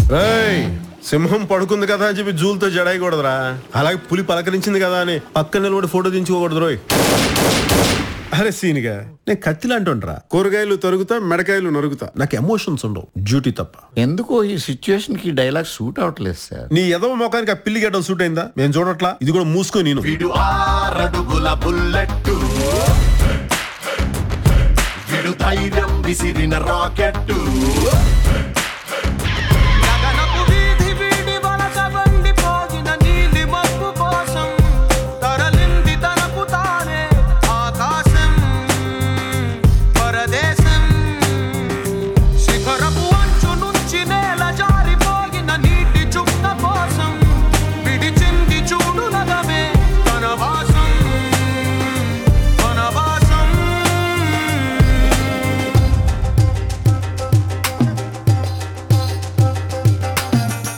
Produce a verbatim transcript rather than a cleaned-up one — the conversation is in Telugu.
రేయ్, సింహం పడుకుంది కదా అని చెప్పి జూలతో జడాయకూడదురా. అలాగే పులి పలకరించింది కదా అని పక్కన నిలబడి ఫోటో దించుకోకూడదు రోయ్. అరే సీనిగా, నేను కత్తిలా అంటుండ్రా. కూరగాయలు తరుగుతా, మెడకాయలు నరుగుతా. నాకు ఎమోషన్స్ ఉండవు, డ్యూటీ తప్ప. ఎందుకో ఈ సిచ్యువేషన్ కి డైలాగ్ సూట్ అవట్లేదు సార్. నీ ఎదవ మొఖానికి ఆ పిల్లి గడ్డం సూట్ అయిందా? నేను చూడట్లా. ఇది కూడా మూసుకో. నేను వీడు ఆరడుగుల బుల్లెట్టు, వీడు ధైర్యం విసిరిన రాకెట్టు.